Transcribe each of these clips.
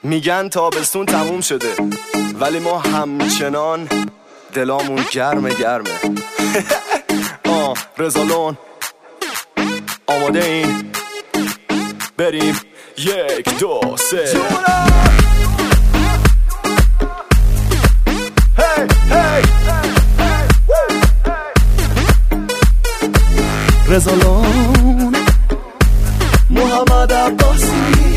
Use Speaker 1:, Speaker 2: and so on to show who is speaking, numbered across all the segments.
Speaker 1: میگن تابستون تموم شده ولی ما همچنان دلامون گرمه رزالون آماده این بریم 1 2 3 رزالون محمد عباسی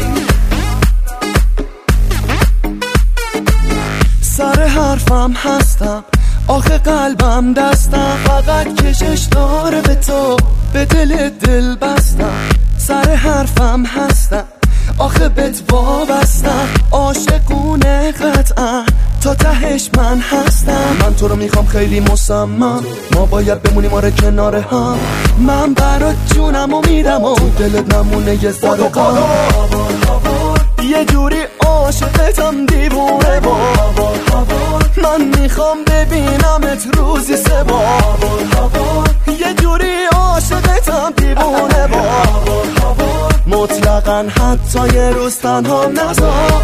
Speaker 1: سر حرفم هستم آخه قلبم دستم فقط کشش داره به تو به دل بستم سر حرفم هستم آخه بهت وابستم عاشقونه قطعا تا تهش من هستم من تو رو میخوام خیلی مصمم ما باید بمونیم آره کنار هم من برات جونمو میدم و تو دلت نمونه یه ذره غم یه جوری عاشقتم دیوونه با من میخوام ببینمت روزی 3 بار یه جوری عاشقتم دیوونه با مطلقاً حتی یه روز تنها نذار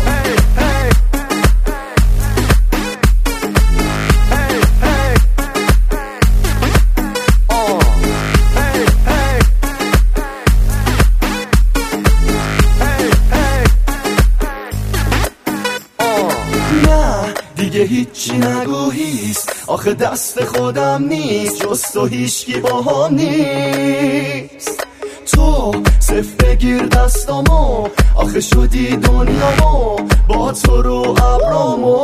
Speaker 1: دیگه هیچی نگو هیست آخه دست خودم نیست جز تو هیچکی با هم نیست تو صف بگیر دستامو آخه شدی دنیامو با تو رو ابرامو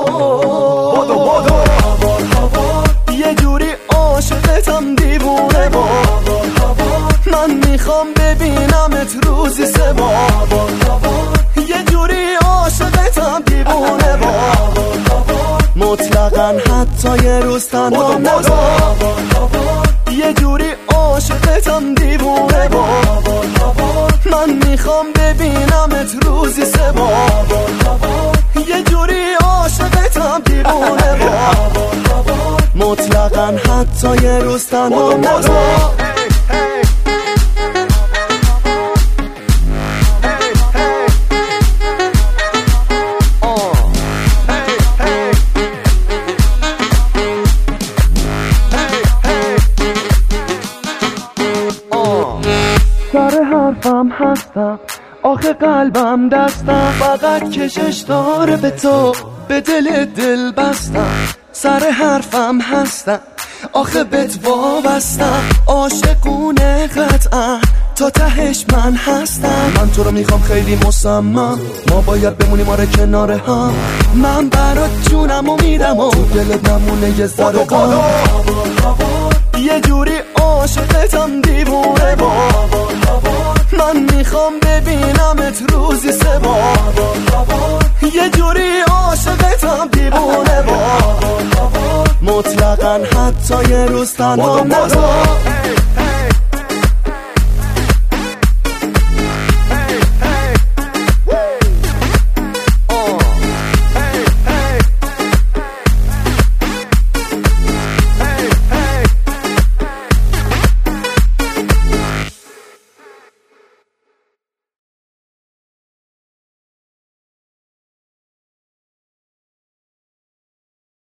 Speaker 1: هوار یه جوری عاشقتم دیوونه با من میخوام ببینمت روزی 3 بار یه جوری عاشقتم دیوونه با مطلقاً حتی یه روز تنها نذار یه جوری عاشقتم دیوونه با من میخوام ببینمت روزی 3 بار یه جوری عاشقتم دیوونه با مطلقاً حتی یه روز تنها نذار سر حرفم هستم آخه قلبم دستم فقط کشش داره به تو به دل بستم سر حرفم هستم آخه بهت وابستم عاشقونه قطعا تا تهش من هستم من تو رو میخوام خیلی مصمم ما باید بمونیم آره کنار هم من برات جونمو میدم و تو دلت نمونه یه ذره غم یه جوری عاشقتم دیوونه با من میخوام ببینمت روزی 3 بار یه جوری عاشقتم دیوونه با مطلقاً حتی یه روز تنها نذار